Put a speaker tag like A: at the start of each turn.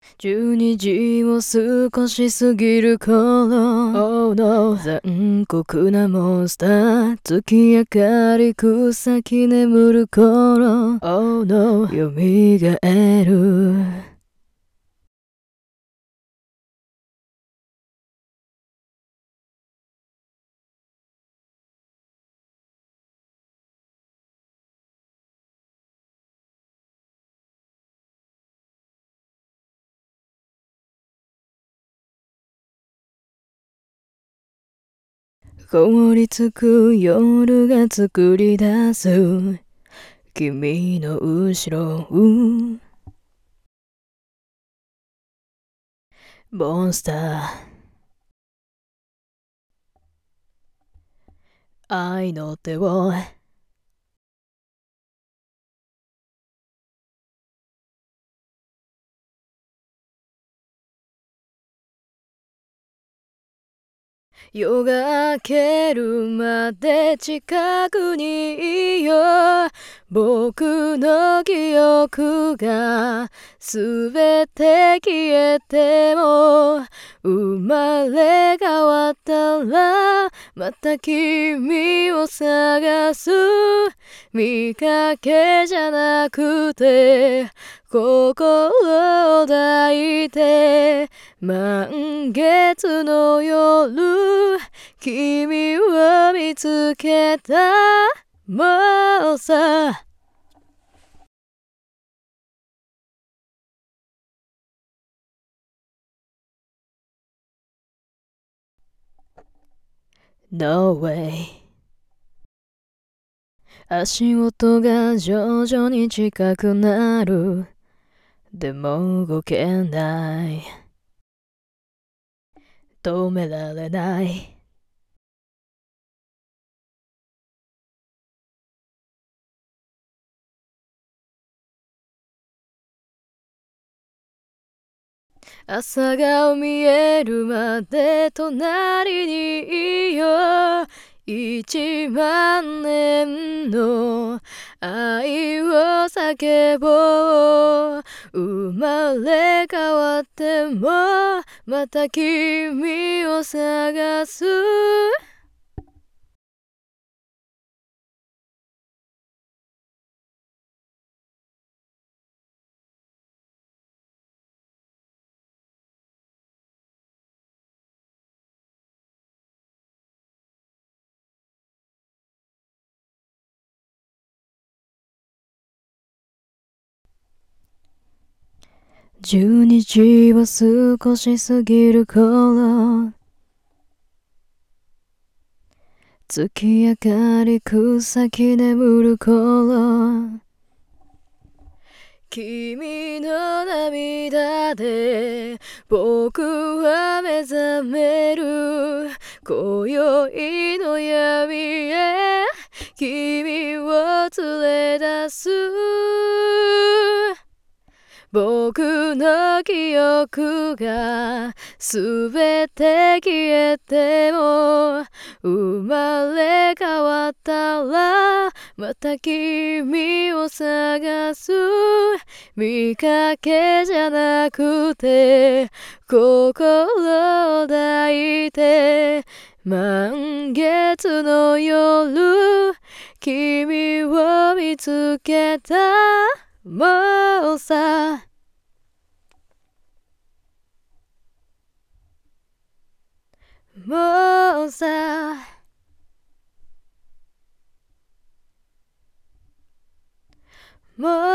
A: 12時を少し過ぎる頃、oh no、残酷なモンスター、月明かり草木眠る頃、oh no、蘇る。凍りつく夜が作り出す君の後ろ、モンスター、愛の手を夜が明けるまで近くにいよう。僕の記憶がすべて消えても、生まれ変わったらまた君を探す。見かけじゃなくて心を抱いて、満月の夜君を見つけた。もうさ、No way。 足音が徐々に近くなる。でも動けない。止められない。朝が見えるまで隣にいよう。1万年の愛を叫ぼう。生まれ変わってもまた君を探す。12時を少し過ぎる頃、月明かり草木眠る頃、君の涙で僕は目覚める。今宵の闇へ君を連れ出す。僕の記憶がすべて消えても、生まれ変わったらまた君を探す。見かけじゃなくて心を抱いて、満月の夜君を見つけた。もうさ、もうさ、も